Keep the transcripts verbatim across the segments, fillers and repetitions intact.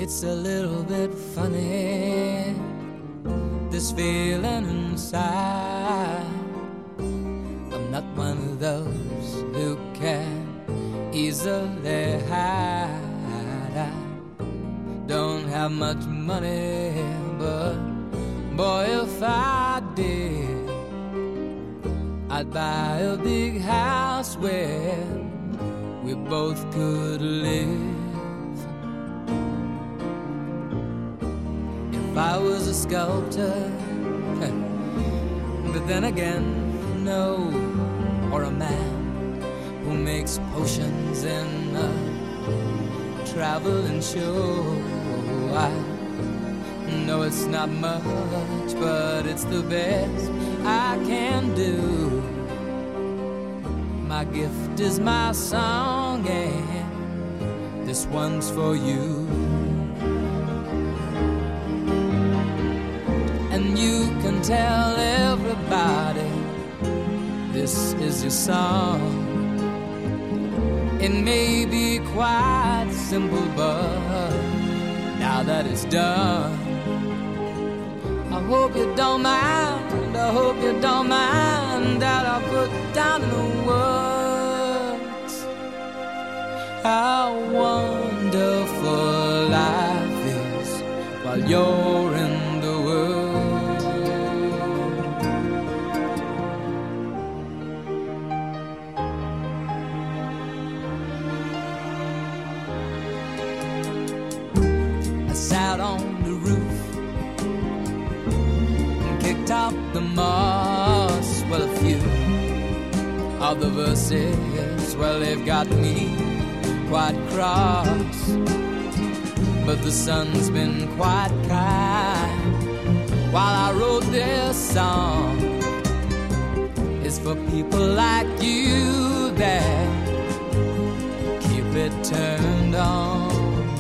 It's a little bit funny, this feeling inside. I'm not one of those who can easily hide. I don't have much money, but boy, if I did, I'd buy a big house where we both could live. If I was a sculptor, but then again, no, or a man who makes potions in a traveling show. I know it's not much, but it's the best I can do. My gift is my song, and this one's for you. And you can tell everybody this is your song. It may be quite simple, but now that it's done, I hope you don't mind, I hope you don't mind that I put down in the words how wonderful life is while you're in the world. I sat on the roof and kicked out the moss. Well, a few of the verses, well, they've got me quite cross, but the sun's been quite kind while I wrote this song. It's for people like you that keep it turned on.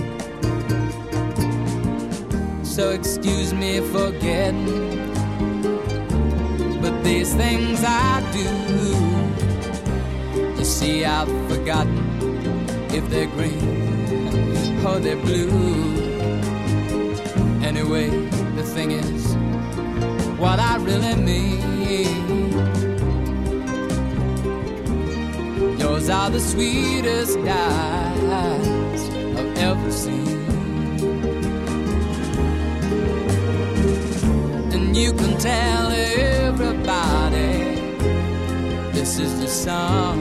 So excuse me for getting, but these things I do, you see, I've forgotten if they're green or they're blue. Anyway, the thing is, what I really mean, yours are the sweetest eyes I've ever seen. And you can tell everybody this is the song.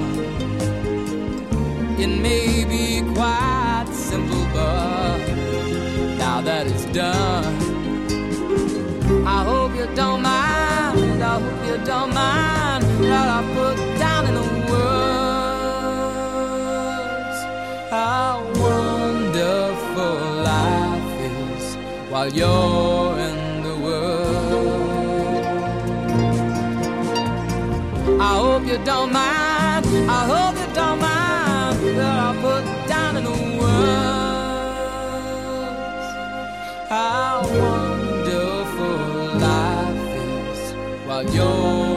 It may be quite simple, but now that it's done, I hope you don't mind, I hope you don't mind that I put down in the words how wonderful life is while you're in the world. I hope you don't mind, I hope you don't mind that I put down in the words how wonderful life is while you're